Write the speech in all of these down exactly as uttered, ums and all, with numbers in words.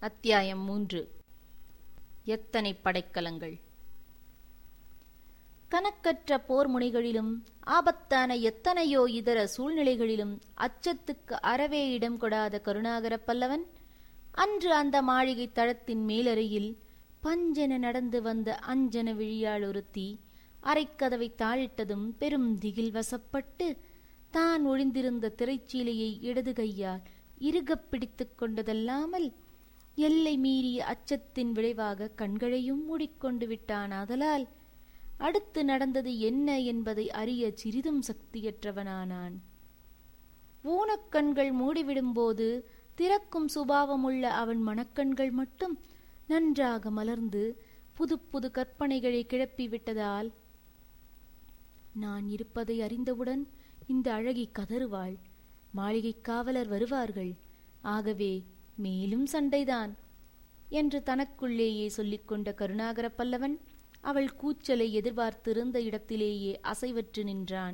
அத்தியாயம் மூன்று. எத்தனை படைக்கலங்கள்! கணக்கற்ற போர் முனைகளிலும் ஆபத்தான எத்தனையோ இதர சூழ்நிலைகளிலும் அச்சத்துக்கு அறவே இடம் கொடாத கருணாகர பல்லவன் அன்று அந்த மாளிகை தளத்தின் மேலறையில் பஞ்சென நடந்து வந்த அஞ்சன விழியாள் ஒருத்தி அரைக்கதவை தாழிட்டதும் பெரும் திகில் வசப்பட்டு தான் ஒழிந்திருந்த திரைச்சீலையை இடது கையால் இறுகப் பிடித்துக் கொண்டதல்லாமல் எல்லை மீறிய அச்சத்தின் விளைவாக கண்களையும் மூடிக்கொண்டு விட்டான். ஆதலால் அடுத்து நடந்தது என்ன என்பதை அறிய சிறிதும் சக்தியற்றவனானான். ஊனக்கண்கள் மூடிவிடும்போது திறக்கும் சுபாவமுள்ள அவன் மனக்கண்கள் மட்டும் நன்றாக மலர்ந்து புது புது கற்பனைகளை கிளப்பிவிட்டதால் நான் இருப்பதை அறிந்தவுடன் இந்த அழகி கதறுவாள், மாளிகை காவலர் வருவார்கள், ஆகவே மேலும் சண்டைதான் என்று தனக்குள்ளேயே சொல்லிக்கொண்ட கருணாகர பல்லவன் அவள் கூச்சலை எதிர்பார்த்திருந்த இடத்திலேயே அசைவற்று நின்றான்.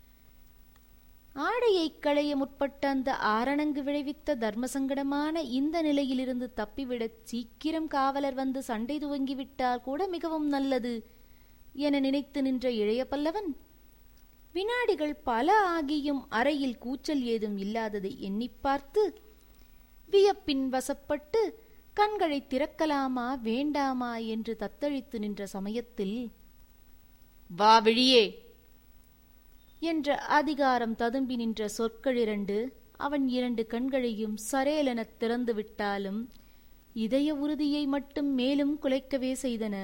ஆடையை களைய முற்பட்ட அந்த ஆரணங்கு விளைவித்த தர்மசங்கடமான இந்த நிலையிலிருந்து தப்பிவிடச் சீக்கிரம் காவலர் வந்து சண்டை துவங்கிவிட்டால் கூட மிகவும் நல்லது என நினைத்து நின்ற இளைய பல்லவன் வினாடிகள் பல ஆகியும் அறையில் கூச்சல் ஏதும் இல்லாததை எண்ணி பார்த்து வியப்பின் வசப்பட்டு கண்களை திறக்கலாமா வேண்டாமா என்று தத்தளித்து நின்ற சமயத்தில், வா விழியே என்ற அதிகாரம் ததும்பி நின்ற சொற்கள் இரண்டு அவன் இரண்டு கண்களையும் சரேலென திறந்து விட்டாலும் இதய உறுதியை மட்டும் மேலும் குலைக்கவே செய்தன.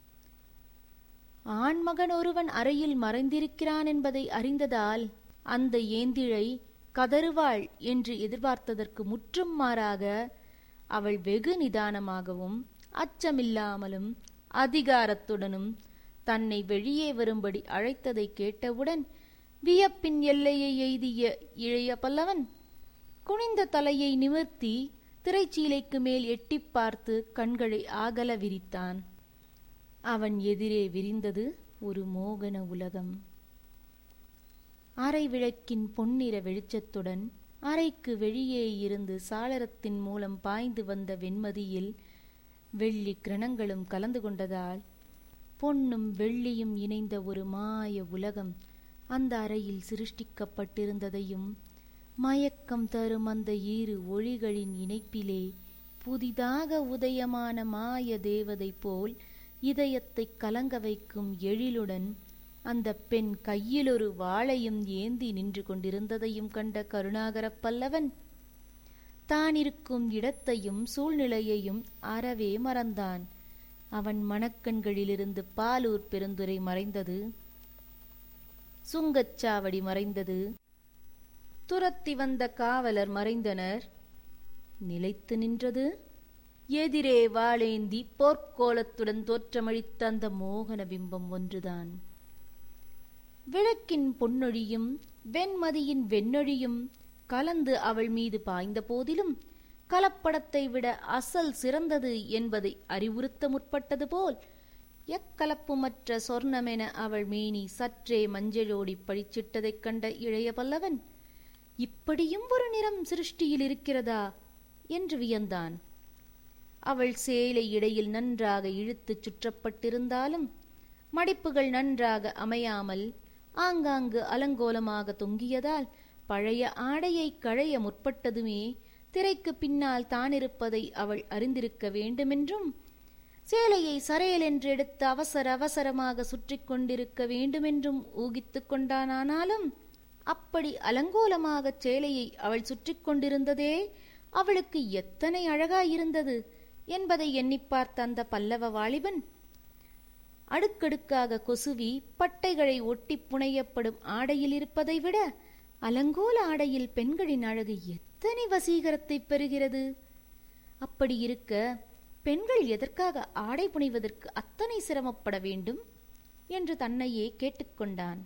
ஆண்மகன் ஒருவன் அறையில் மறைந்திருக்கிறான் என்பதை அறிந்ததால் அந்த ஏந்திழை கதறுவாள் என்று எதிர்பார்த்ததற்கு முற்றும் மாறாக அவள் வெகு நிதானமாகவும் அச்சமில்லாமலும் அதிகாரத்துடனும் தன்னை வெளியே வரும்படி அழைத்ததை கேட்டவுடன் வியப்பின் எல்லையை எய்திய இளைய பல்லவன் குனிந்த தலையை நிமிர்த்தி திரைச்சீலைக்கு மேல் எட்டி பார்த்து கண்களை ஆகல விரித்தான். அவன் எதிரே விரிந்தது ஒரு மோகன உலகம். அறை விளக்கின் பொன்னிற வெளிச்சத்துடன் அறைக்கு வெளியே இருந்து சாளரத்தின் மூலம் பாய்ந்து வந்த வெண்மதியில் வெள்ளி கிரணங்களும் கலந்து கொண்டதால் பொன்னும் வெள்ளியும் இணைந்த ஒரு மாய உலகம் அந்த அறையில் சிருஷ்டிக்கப்பட்டிருந்ததையும் மயக்கம் தரும் அந்த இரு ஒளிகளின் இணைப்பிலே புதிதாக உதயமான மாய தேவதை போல் இதயத்தை கலங்க வைக்கும் எழிலுடன் அந்த பெண் கையில் ஒரு வாளையும் ஏந்தி நின்று கொண்டிருந்ததையும் கண்ட கருணாகர பல்லவன் தான் இருக்கும் இடத்தையும் சூழ்நிலையையும் அறவே மறந்தான். அவன் மனக்கண்களிலிருந்து பாலூர் பெருந்துரை மறைந்தது, சுங்கச்சாவடி மறைந்தது, துரத்தி வந்த காவலர் மறைந்தனர். நிலைத்து நின்றது எதிரே வாளேந்தி போர்க்கோலத்துடன் தோற்றமளித்த அந்த மோகன பிம்பம் ஒன்றுதான். விளக்கின் பொன்னொழியும் வெண்மதியின் வெண்ணொழியும் கலந்து அவள் மீது பாய்ந்த போதிலும் கலப்படத்தை விட அசல் சிறந்தது என்பதை அறிவுறுத்த முற்பட்டது போல் எக்கலப்புமற்ற சொர்ணமென அவள் மேனி சற்றே மஞ்சளோடி பழிச்சிட்டதைக் கண்ட இளைய பல்லவன் இப்படியும் ஒரு நிறம் சிருஷ்டியில் இருக்கிறதா என்று வியந்தான். அவள் சேலை இடையில் நன்றாக இழுத்துச் சுற்றப்பட்டிருந்தாலும் மடிப்புகள் நன்றாக அமையாமல் ஆங்காங்கு அலங்கோலமாக தொங்கியதால் பழைய ஆடையை களைய முற்பட்டதுமே திரைக்கு பின்னால் தானிருப்பதை அவள் அறிந்திருக்க வேண்டுமென்றும் சேலையை சரையலென்று எடுத்து அவசர அவசரமாக சுற்றி கொண்டிருக்க வேண்டுமென்றும் ஊகித்து கொண்டானானாலும் அப்படி அலங்கோலமாகச் சேலையை அவள் சுற்றி கொண்டிருந்ததே அவளுக்கு எத்தனை அழகாயிருந்தது என்பதை எண்ணி பார்த்த அந்த பல்லவ வாலிபன் அடுக்கடுக்காக கொசுவி பட்டைகளை ஒட்டி புனையப்படும் ஆடையில் இருப்பதை விட அலங்கோல ஆடையில் பெண்களின் அழகு எத்தனை வசீகரத்தை பெறுகிறது! அப்படி இருக்க பெண்கள் எதற்காக ஆடை புனைவதற்கு அத்தனை சிரமப்பட வேண்டும் என்று தன்னையே கேட்டுக்கொண்டான்.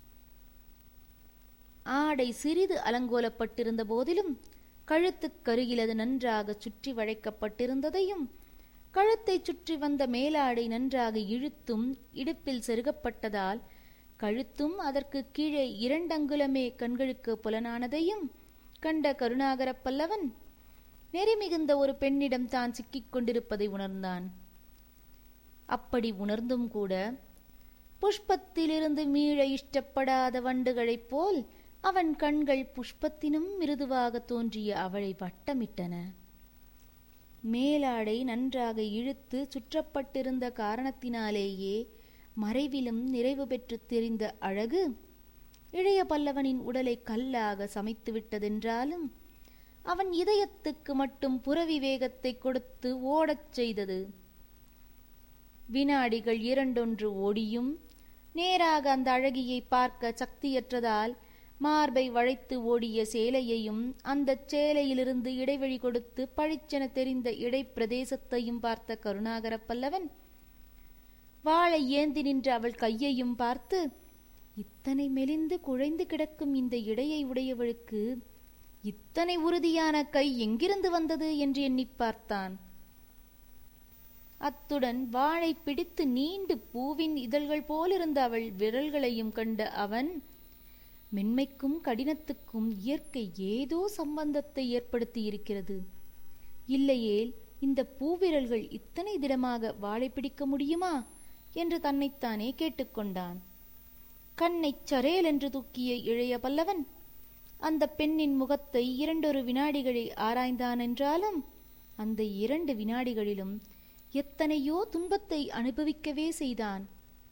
ஆடை சிறிது அலங்கோலப்பட்டிருந்த போதிலும் கழுத்துக்கருகிலது நன்றாக சுற்றி வளைக்கப்பட்டிருந்ததையும் கழுத்தை சுற்றி வந்த மேலாடை நன்றாக இழுத்தும் இடுப்பில் செருகப்பட்டதால் கழுத்தும் அதற்கு கீழே இரண்டங்குலமே கண்களுக்கு புலனானதையும் கண்ட கருணாகர பல்லவன் நெறிமிகுந்த ஒரு பெண்ணிடம் தான் சிக்கிக் கொண்டிருப்பதை உணர்ந்தான். அப்படி உணர்ந்தும் கூட புஷ்பத்திலிருந்து மீள இஷ்டப்படாத வண்டுகளைப் போல் அவன் கண்கள் புஷ்பத்தினும் மிருதுவாக தோன்றிய அவளை வட்டமிட்டன. மேலாடை நன்றாக இழுத்து சுற்றப்பட்டிருந்த காரணத்தினாலேயே மறைவிலும் நிறைவு பெற்று தெரிந்த அழகு இளைய பல்லவனின் உடலை கல்லாக சமைத்து விட்டதென்றாலும் அவன் இதயத்துக்கு மட்டும் புறவிவேகத்தை கொடுத்து ஓடச் செய்தது. வினாடிகள் இரண்டொன்று ஓடியும் நேராக அந்த அழகியை பார்க்க சக்தியற்றதால் மார்பை வளைத்து ஓடிய சேலையையும் அந்த சேலையிலிருந்து இடைவெளி கொடுத்து பழிச்சென தெரிந்த இடைப்பிரதேசத்தையும் பார்த்த கருணாகர பல்லவன் வாளை ஏந்தி நின்ற அவள் கையையும் பார்த்து, இத்தனை மெலிந்து குழைந்து கிடக்கும் இந்த இடையை உடையவளுக்கு இத்தனை உறுதியான கை எங்கிருந்து வந்தது என்று எண்ணி பார்த்தான். அத்துடன் வாளை பிடித்து நீண்டு பூவின் இதழ்கள் போலிருந்த அவள் விரல்களையும் கண்ட அவன், மென்மைக்கும் கடினத்துக்கும் இயற்கை ஏதோ சம்பந்தத்தை ஏற்படுத்தி இருக்கிறது, இல்லையேல் இந்த பூவிரல்கள் இத்தனை திடமாக வாளை பிடிக்க முடியுமா என்று தன்னைத்தானே கேட்டுக்கொண்டான். கண்ணை சரேல் என்று தூக்கிய இளைய பல்லவன் அந்த பெண்ணின் முகத்தை இரண்டொரு வினாடிகளை ஆராய்ந்தான். என்றாலும் அந்த இரண்டு வினாடிகளிலும் எத்தனையோ துன்பத்தை அனுபவிக்கவே செய்தான்.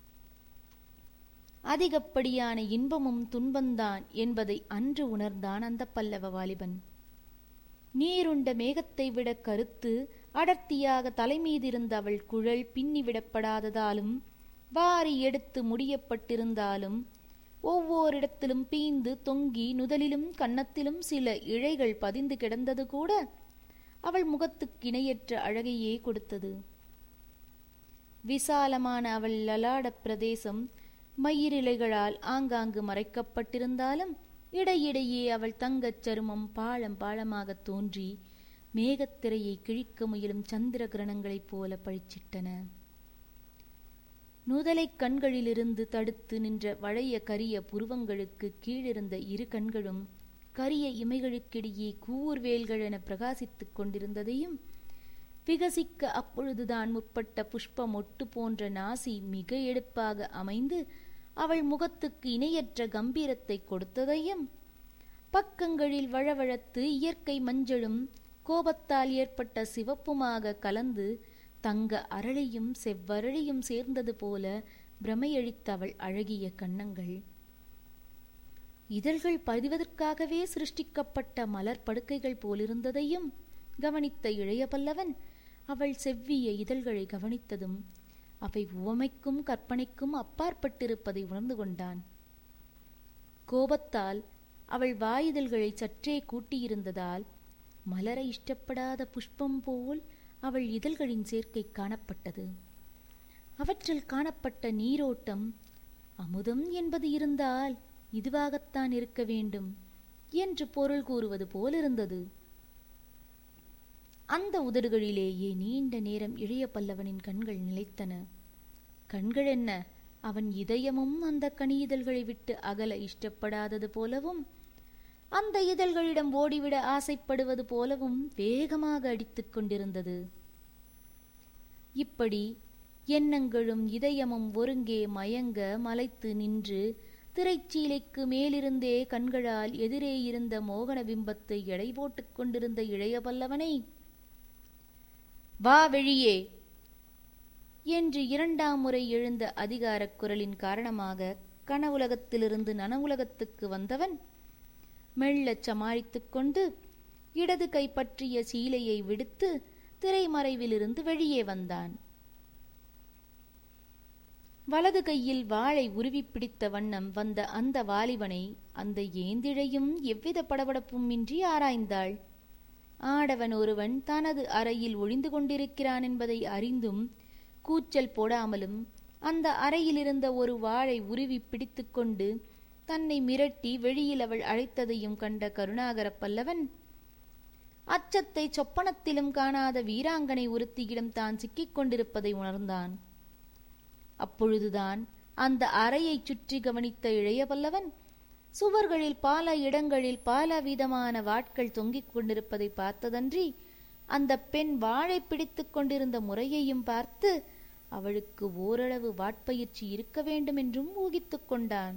அதிகப்படியான இன்பமும் துன்பந்தான் என்பதை அன்று உணர்ந்தான் அந்த பல்லவ வாலிபன். நீருண்ட மேகத்தை விட கருத்து அடர்த்தியாக தலைமீதிருந்த அவள் குழல் பின்னிவிடப்படாததாலும் வாரி எடுத்து முடியப்பட்டிருந்தாலும் ஒவ்வொரிடத்திலும் பீந்து தொங்கி நுதலிலும் கன்னத்திலும் சில இழைகள் பதிந்து கிடந்தது கூட அவள் முகத்துக்கிணையற்ற அழகையே கொடுத்தது. விசாலமான அவள் லலாட பிரதேசம் மயிரிழைகளால் ஆங்காங்கு மறைக்கப்பட்டிருந்தாலும் இடையிடையே அவள் தங்கச் சருமம் பாழம் பாழமாக தோன்றி மேகத்திரையை கிழிக்க முயலும் சந்திர கிரணங்களைப் போல பழிச்சிட்டன. நுதலை கண்களிலிருந்து தடுத்து நின்ற வளைய கரிய புருவங்களுக்கு கீழிருந்த இரு கண்களும் கரிய இமைகளுக்கிடையே கூர்வேல்கள் என பிரகாசித்துக் கொண்டிருந்ததையும், விகசிக்க அப்பொழுதுதான் முற்பட்ட புஷ்ப மொட்டு போன்ற நாசி மிக எடுப்பாக அமைந்து அவள் முகத்துக்கு இணையற்ற கம்பீரத்தை கொடுத்ததையும், பக்கங்களில் வழவழத்து இயற்கை மஞ்சளும் கோபத்தால் ஏற்பட்ட சிவப்புமாக கலந்து தங்க அரளியும் செவ்வரளியும் சேர்ந்தது போல பிரமையளித்த அவள் அழகிய கன்னங்கள், இதழ்கள் பதிவதற்காகவே சிருஷ்டிக்கப்பட்ட மலர் படுக்கைகள் போலிருந்ததையும் கவனித்த இளைய பல்லவன் அவள் செவ்விய இதழ்களை கவனித்ததும் அவை உவமைக்கும் கற்பனைக்கும் அப்பாற்பட்டிருப்பதை உணர்ந்து கொண்டான். கோபத்தால் அவள் வாயுதழ்களை சற்றே கூட்டியிருந்ததால் மலர இஷ்டப்படாத புஷ்பம் போல் அவள் இதழ்களின் சேர்க்கை காணப்பட்டது. அவற்றில் காணப்பட்ட நீரோட்டம் அமுதம் என்பது இருந்தால் இதுவாகத்தான் இருக்க வேண்டும் என்று பொருள் கூறுவது போலிருந்தது. அந்த உதடுகளிலேயே நீண்ட நேரம் இளைய பல்லவனின் கண்கள் நிலைத்தன. கண்கள் என்ன, அவன் இதயமும் அந்த கனி இதழ்களை விட்டு அகல இஷ்டப்படாதது போலவும் அந்த இதழ்களிடம் ஓடிவிட ஆசைப்படுவது போலவும் வேகமாக அடித்துக் கொண்டிருந்தது. இப்படி எண்ணங்களும் இதயமும் ஒருங்கே மயங்க மலைத்து நின்று திரைச்சீலைக்கு மேலிருந்தே கண்களால் எதிரே இருந்த மோகன பிம்பத்தை எடை போட்டுக் கொண்டிருந்த இளைய பல்லவனை, வா வெளியே என்று இரண்டாம் முறை எழுந்த அதிகாரக் குரலின் காரணமாக கனவுலகத்திலிருந்து நனவுலகத்துக்கு வந்தவன் மெல்லச் சமாளித்துக் கொண்டு இடது கை பற்றிய சீலையை விடுத்து திரைமறைவிலிருந்து வெளியே வந்தான். வலது கையில் வாளை உருவி பிடித்த வண்ணம் வந்த அந்த வாலிபனை அந்த ஏந்திழையும் எவ்வித படபடப்பும் இன்றி ஆராய்ந்தாள். ஆடவன் ஒருவன் தனது அறையில் ஒளிந்து கொண்டிருக்கிறான் என்பதை அறிந்தும் கூச்சல் போடாமலும் அந்த அறையிலிருந்த ஒரு வாளை உருவி பிடித்து கொண்டு தன்னை மிரட்டி வெளியில் அவள் அழைத்ததையும் கண்ட கருணாகர பல்லவன் அச்சத்தை சொப்பனத்திலும் காணாத வீராங்கனை ஒருத்தியிடம் தான் சிக்கிக் கொண்டிருப்பதை உணர்ந்தான். அப்பொழுதுதான் அந்த அறையை சுற்றி கவனித்த இளைய பல்லவன் சுவர்களில் பல இடங்களில் பல விதமான வாட்கள் தொங்கிக் கொண்டிருப்பதை பார்த்ததன்றி அந்த பெண் வாளை பிடித்துக் கொண்டிருந்த முறையையும் பார்த்து அவளுக்கு ஓரளவு வாட்பயிற்சி இருக்க வேண்டும் என்றும் ஊகித்துக் கொண்டான்.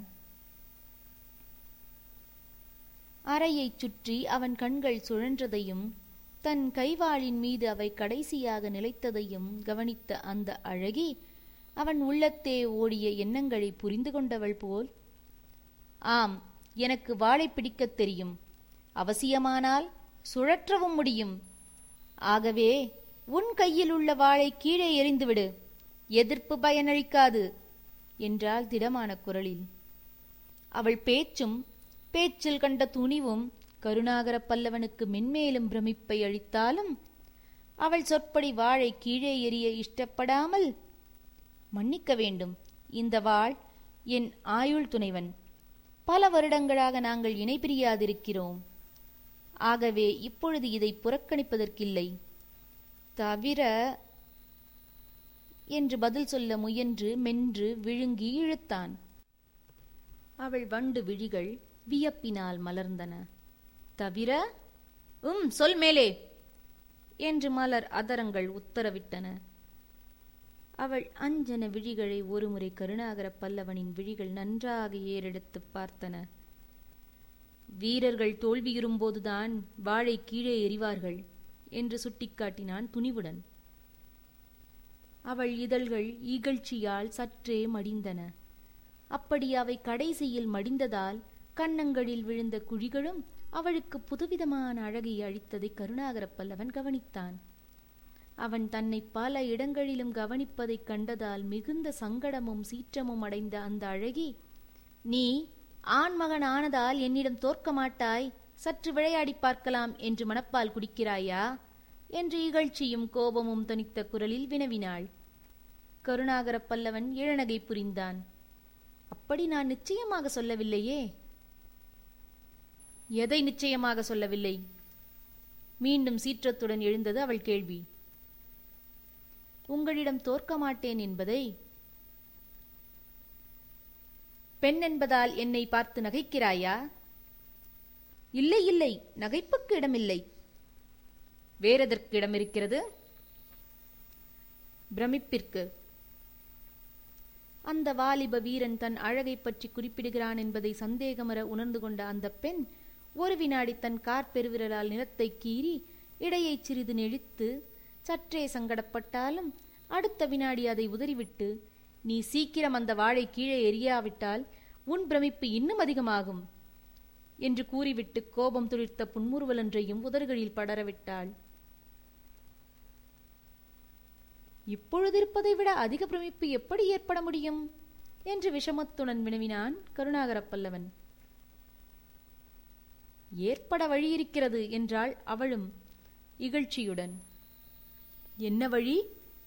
அறையைச் சுற்றி அவன் கண்கள் சுழன்றதையும் தன் கைவாளின் மீது அவை கடைசியாக நிலைத்ததையும் கவனித்த அந்த அழகி அவன் உள்ளத்தே ஓடிய எண்ணங்களை புரிந்து கொண்டவள் போல், ஆம், எனக்கு வாளை பிடிக்கத் தெரியும், அவசியமானால் சுழற்றவும் முடியும். ஆகவே உன் கையில் உள்ள வாளை கீழே எறிந்துவிடு, எதிர்ப்பு பயனளிக்காது என்றாள் திடமான குரலில். அவள் பேச்சும் பேச்சில் கண்ட துணிவும் கருணாகர பல்லவனுக்கு மென்மேலும் பிரமிப்பை அளித்தாலும் அவள் சொற்படி வாளை கீழே எறிய இஷ்டப்படாமல், மன்னிக்க வேண்டும், இந்த வாள் என் ஆயுள் துணைவன், பல வருடங்களாக நாங்கள் இணை பிரியாதிருக்கிறோம். ஆகவே இப்பொழுது இதை புறக்கணிப்பதற்கில்லை. தவிர என்று பதில் சொல்ல முயன்று மென்று விழுங்கி இழுத்தான். அவள் வண்டு விழிகள் வியப்பினால் மலர்ந்தன. தவிர? உம் சொல் மேலே என்று மலர் அதரங்கள் உத்தரவிட்டன. அவள் அஞ்சன விழிகளை ஒருமுறை கருணாகர பல்லவனின் விழிகள் நன்றாக ஏறெடுத்து பார்த்தன. வீரர்கள் தோல்வியுறும்போதுதான் வாளை கீழே எறிவார்கள் என்று சுட்டிக்காட்டினான் துணிவுடன். அவள் இதழ்கள் இகழ்ச்சியால் சற்றே மடிந்தன. அப்படி அவை கடைசியில் மடிந்ததால் கன்னங்களில் விழுந்த குழிகளும் அவளுக்கு புதுவிதமான அழகை அளித்ததை கருணாகர பல்லவன் கவனித்தான். அவன் தன்னை பல இடங்களிலும் கவனிப்பதைக் கண்டதால் மிகுந்த சங்கடமும் சீற்றமும் அடைந்த அந்த அழகி, நீ ஆண்மகன் ஆனதால் என்னிடம் தோற்க மாட்டாய், சற்று விளையாடி பார்க்கலாம் என்று மனப்பால் குடிக்கிறாயா என்று இகழ்ச்சியும் கோபமும் தனித்த குரலில் வினவினாள். கருணாகர பல்லவன் இழநகை புரிந்தான். அப்படி நான் நிச்சயமாக சொல்லவில்லையே. எதை நிச்சயமாக சொல்லவில்லை? மீண்டும் சீற்றத்துடன் எழுந்தது அவள் கேள்வி. உங்களிடம் தோற்க மாட்டேன் என்பதை. பெண் என்பதால் என்னை பார்த்து நகைக்கிறாயா? இல்லை இல்லை, நகைப்புக்கு இடமில்லை. வேறெதற்கு இடம் இருக்கிறது? பிரமிப்பிற்கு. அந்த வாலிப வீரன் தன் அழகை பற்றி குறிப்பிடுகிறான் என்பதை சந்தேகமற உணர்ந்து கொண்ட அந்த பெண் ஒரு வினாடி தன் கார்பெருவிரலால் நிலத்தை கீறி இடையை சிறிது நெளித்து சற்றே சங்கடப்பட்டாலும் அடுத்த வினாடி அதை உதறிவிட்டு, நீ சீக்கிரம் அந்த வாளை கீழே எறியாவிட்டால் உன் பிரமிப்பு இன்னும் அதிகமாகும் என்று கூறிவிட்டு கோபம் துளிர்த்த புன்முறுவலொன்றையும் உதறுகளில் படரவிட்டாள். இப்பொழுதிருப்பதை விட அதிக பிரமிப்பு எப்படி ஏற்பட முடியும் என்று விஷமத்துடன் வினவினான் கருணாகர பல்லவன். ஏற்பட வழியிருக்கிறது என்றாள் அவளும் இகழ்ச்சியுடன். என்ன வழி?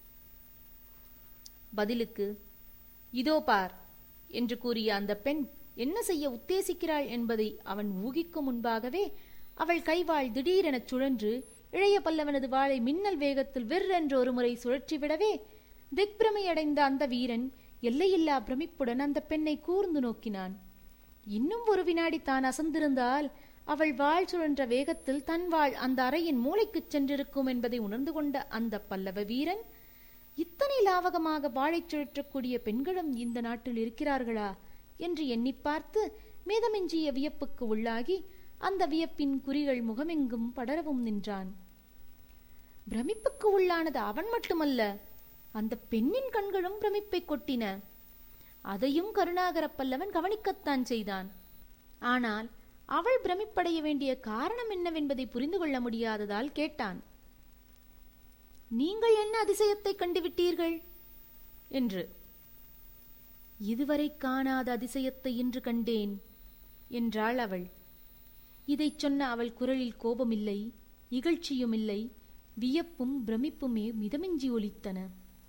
பதிலுக்கு, இதோ பார் என்று கூறிய அந்த பெண் என்ன செய்ய உத்தேசிக்கிறாள் என்பதை அவன் ஊகிக்கும் முன்பாகவே அவள் கைவாள் திடீரெனச் சுழன்று இளைய பல்லவனது வாளை மின்னல் வேகத்தில் வெற்றென்று ஒரு முறை சுழற்றிவிடவே திக்பிரமையடைந்த அந்த வீரன் எல்லையில்லா பிரமிப்புடன் அந்த பெண்ணை கூர்ந்து நோக்கினான். இன்னும் ஒரு வினாடி தான் அசந்திருந்தால் அவள் வாள் சுழன்ற வேகத்தில் தன் வாள் அந்த அறையின் மூளைக்குச் சென்றிருக்கும் என்பதை உணர்ந்து கொண்ட அந்த பல்லவ வீரன், இத்தனை லாவகமாக வாளைச் சுழற்றக்கூடிய பெண்களும் இந்த நாட்டில் இருக்கிறார்களா என்று எண்ணி பார்த்து மேதமெஞ்சிய வியப்புக்கு உள்ளாகி அந்த வியப்பின் குறிகள் முகமெங்கும் படரவும் நின்றான். பிரமிப்புக்கு உள்ளானது அவன் மட்டுமல்ல, அந்த பெண்ணின் கண்களும் பிரமிப்பை கொட்டின. அதையும் கருணாகர பல்லவன் கவனிக்கத்தான் செய்தான். ஆனால் அவள் பிரமிப்படைய வேண்டிய காரணம் என்னவென்பதை புரிந்து கொள்ள முடியாததால் கேட்டான். நீங்கள் என்ன அதிசயத்தை கண்டுவிட்டீர்கள் என்று. இதுவரை காணாத அதிசயத்தை இன்று கண்டேன் என்றாள் அவள். இதைச் சொன்ன அவள் குரலில் கோபமில்லை, இகழ்ச்சியும் இல்லை, வியப்பும் பிரமிப்புமே மிதமிஞ்சி ஒலித்தன.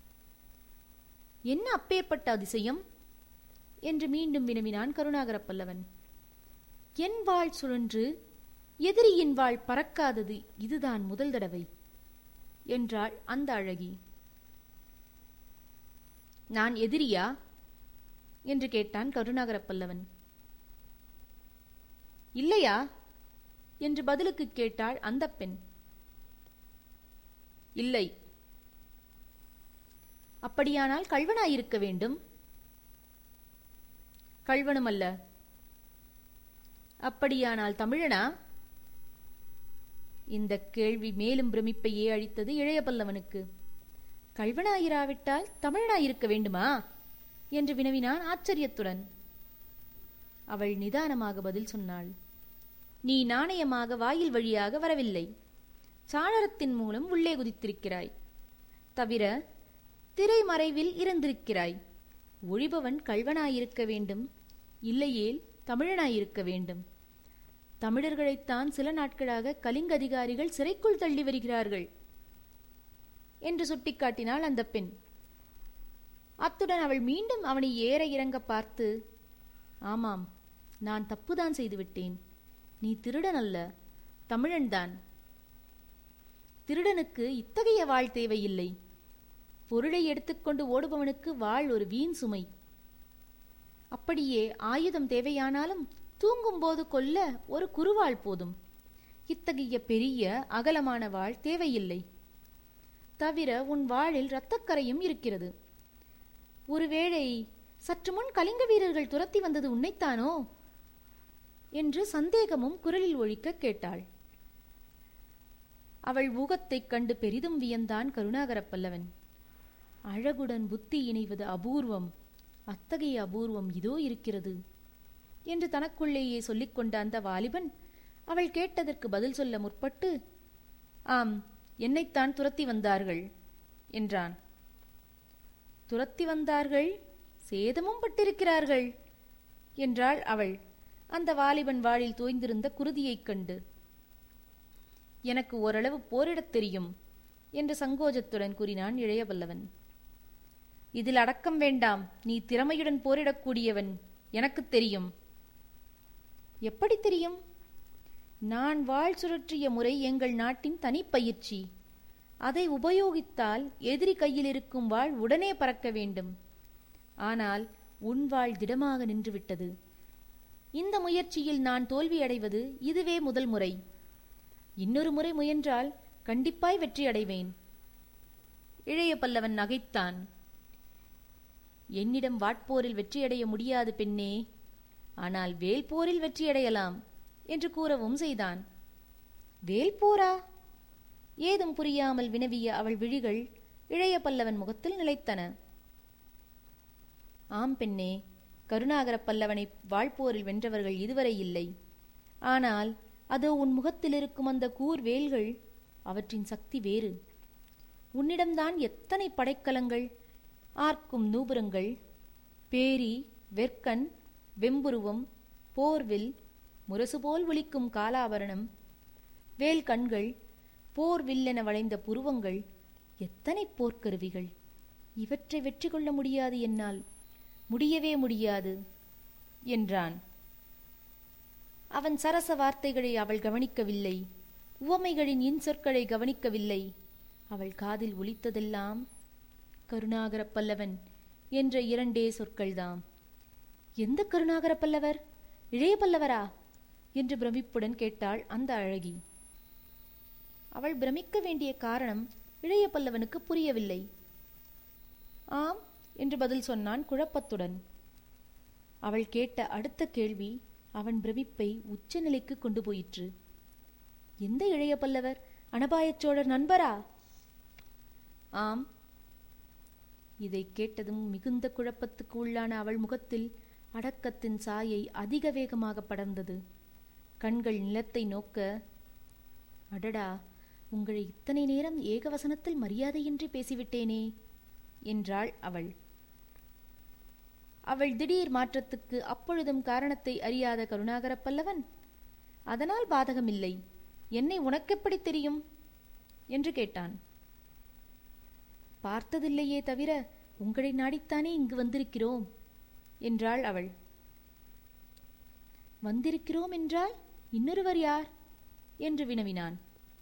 என்ன அப்பேற்பட்ட அதிசயம் என்று மீண்டும் வினவினான் கருணாகர பல்லவன். என் வாள் சுழன்று எதிரியின் வாள் பறக்காதது இதுதான் முதல் தடவை என்றாள் அந்த அழகி. நான் எதிரியா என்று கேட்டான் கருணாகர பல்லவன். இல்லையா என்று பதிலுக்கு கேட்டாள் அந்த பெண். இல்லை. அப்படியானால் கள்வனாயிருக்க வேண்டும். கள்வனுமல்ல. அப்படியானால் தமிழனா? இந்த கேள்வி மேலும் பிரமிப்பையே அளித்தது இளைய பல்லவனுக்கு. கள்வனாயிராவிட்டால் தமிழனாயிருக்க வேண்டுமா என்று வினவினான் ஆச்சரியத்துடன். அவள் நிதானமாக பதில் சொன்னாள். நீ நாணயமாக வாயில் வழியாக வரவில்லை. சாளரத்தின் மூலம் உள்ளே குதித்திருக்கிறாய். தவிர திரைமறைவில் இருந்திருக்கிறாய். ஒழிபவன் கள்வனாயிருக்க வேண்டும், இல்லையேல் தமிழனாயிருக்க வேண்டும். தமிழர்களைத்தான் சில நாட்களாக கலிங்க அதிகாரிகள் சிறைக்குள் தள்ளி வருகிறார்கள் என்று சுட்டிக்காட்டினாள் அந்த பெண். அத்துடன் அவள் மீண்டும் அவனை ஏற இறங்க பார்த்து, ஆமாம், நான் தப்புதான் செய்துவிட்டேன். நீ திருடன் அல்ல, தமிழன்தான். திருடனுக்கு இத்தகைய வாழ் தேவையில்லை. பொருளை எடுத்துக்கொண்டு ஓடுபவனுக்கு வாழ் ஒரு வீண் சுமை. அப்படியே ஆயுதம் தேவையானாலும் தூங்கும்போது கொல்ல ஒரு குறுவாள் போதும். இத்தகைய பெரிய அகலமான வாழ் தேவையில்லை. தவிர உன் வாளில் இரத்தக்கரையும் இருக்கிறது. ஒருவேளை சற்று முன் கலிங்க வீரர்கள் துரத்தி வந்தது உன்னைத்தானோ என்று சந்தேகமும் குரலில் ஒழிக்க கேட்டாள். அவள் ஊகத்தைக் கண்டு பெரிதும் வியந்தான் கருணாகர பல்லவன். அழகுடன் புத்தி இணைவது அபூர்வம், அத்தகைய அபூர்வம் இதோ இருக்கிறது என்று தனக்குள்ளேயே சொல்லிக் கொண்ட அந்த வாலிபன் அவள் கேட்டதற்கு பதில் சொல்ல முற்பட்டு, ஆம், என்னைத்தான் துரத்தி வந்தார்கள் என்றான். துரத்தி வந்தார்கள், சேதமும் பட்டிருக்கிறார்கள் என்றாள் அவள் அந்த வாலிபன் வாளில் தோய்ந்திருந்த குருதியைக் கண்டு. எனக்கு ஓரளவு போரிடத் தெரியும் என்று சங்கோஜத்துடன் கூறினான் இளைய பல்லவன். இதில் அடக்கம் வேண்டாம். நீ திறமையுடன் போரிடக்கூடியவன், எனக்கு தெரியும். எப்படி தெரியும்? நான் வாழ் சுழற்றிய முறை எங்கள் நாட்டின் தனிப்பயிற்சி. அதை உபயோகித்தால் எதிரி கையில் இருக்கும் வாள் உடனே பறக்க வேண்டும். ஆனால் உன் வாள் திடமாக நின்றுவிட்டது. இந்த முயற்சியில் நான் தோல்வியடைவது இதுவே முதல் முறை. இன்னொரு முறை முயன்றால் கண்டிப்பாய் வெற்றி அடைவேன். இளைய பல்லவன் நகைத்தான். என்னிடம் வாட்போரில் வெற்றியடைய முடியாது பெண்ணே, ஆனால் வேல்போரில் வெற்றியடையலாம் என்று கூறவும் செய்தான். வேல்போரா? ஏதும் புரியாமல் வினவிய அவள் விழிகள் இளைய பல்லவன் முகத்தில் நிலைத்தன. ஆம் பெண்ணே, கருணாகர பல்லவனை வாள்போரில் வென்றவர்கள் இதுவரை இல்லை. ஆனால் அதோ உன் முகத்தில் இருக்கும் அந்த கூர் வேல்கள், அவற்றின் சக்தி வேறு. உன்னிடம்தான் எத்தனை படைக்கலங்கள், ஆர்க்கும் நூபுரங்கள், பேரி, வெற்கண், வெம்புருவம், போர்வில், முரசுபோல் ஒலிக்கும் காலாபரணம், வேல் கண்கள், போர் வில்லென வளைந்த புருவங்கள், எத்தனை போர்க்கருவிகள்! இவற்றை வெற்றி கொள்ள முடியாது என்னால், முடியவே முடியாது என்றான். அவன் சரச வார்த்தைகளை அவள் கவனிக்கவில்லை. உவமைகளின் இன்சொற்களை கவனிக்கவில்லை. அவள் காதில் ஒலித்ததெல்லாம் கருணாகர பல்லவன் என்ற இரண்டே சொற்கள்தாம். எந்த கருணாகர பல்லவர்? இளைய பல்லவரா என்று பிரமிப்புடன் கேட்டாள் அந்த அழகி. அவள் பிரமிக்க வேண்டிய காரணம் இளைய பல்லவனுக்கு புரியவில்லை. ஆம் என்று பதில் சொன்னான் குழப்பத்துடன். அவள் கேட்ட அடுத்த கேள்வி அவன் பிரமிப்பை உச்சநிலைக்கு கொண்டு போயிற்று. எந்த இளைய பல்லவர்? அனபாயச் சோழர் நண்பரா? ஆம். இதை கேட்டதும் மிகுந்த குழப்பத்துக்கு உள்ளான அவள் முகத்தில் அடக்கத்தின் சாயை அதிக வேகமாக படர்ந்தது. கண்கள் நிலத்தை நோக்க, அடடா, உங்களை இத்தனை நேரம் ஏகவசனத்தில் மரியாதையின்றி பேசிவிட்டேனே என்றாள் அவள். அவள் திடீர் மாற்றத்துக்கு அப்பொழுதும் காரணத்தை அறியாத கருணாகர பல்லவன், அதனால் பாதகமில்லை, என்னை உனக்கெப்படி தெரியும் என்று கேட்டான். பார்த்ததில்லையே தவிர உங்களை நாடித்தானே இங்கு வந்திருக்கிறோம் என்றாள் அவள். வந்திருக்கிறோம் என்றால் இன்னொருவர் யார் என்று வினவினான்.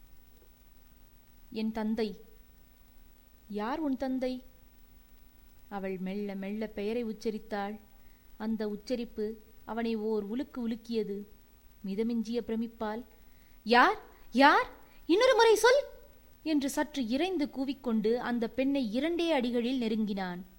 என் தந்தை. யார் உன் தந்தை? அவள் மெல்ல மெல்ல பெயரை உச்சரித்தாள். அந்த உச்சரிப்பு அவனை ஓர் உலுக்கு உலுக்கியது. மிதமிஞ்சிய பிரமிப்பால், யார் யார், இன்னொரு முறை சொல் என்று சற்று இறைந்து கூவிக்கொண்டு அந்த பெண்ணை இரண்டே அடிகளில் நெருங்கினான்.